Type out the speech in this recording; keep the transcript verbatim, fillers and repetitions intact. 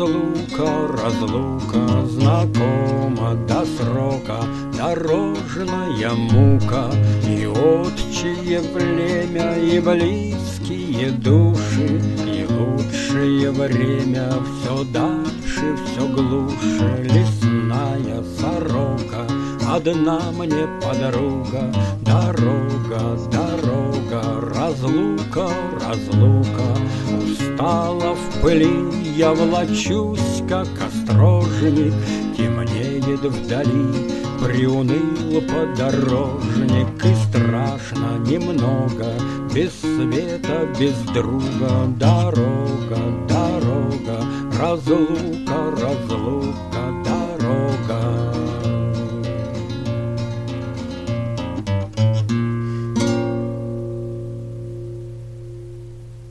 разлука, разлука, знакома до срока, дорожная мука, и отчие племя, и близкие души, и лучшее время все дальше, все глуше. Лесная сорока, одна мне подруга, дорога, дорога, разлука, разлука. Устала в пыли, я влачусь, как острожник, темнеет вдали, приуныл подорожник, и страшно немного, без света, без друга. Дорога, дорога, разлука, разлука,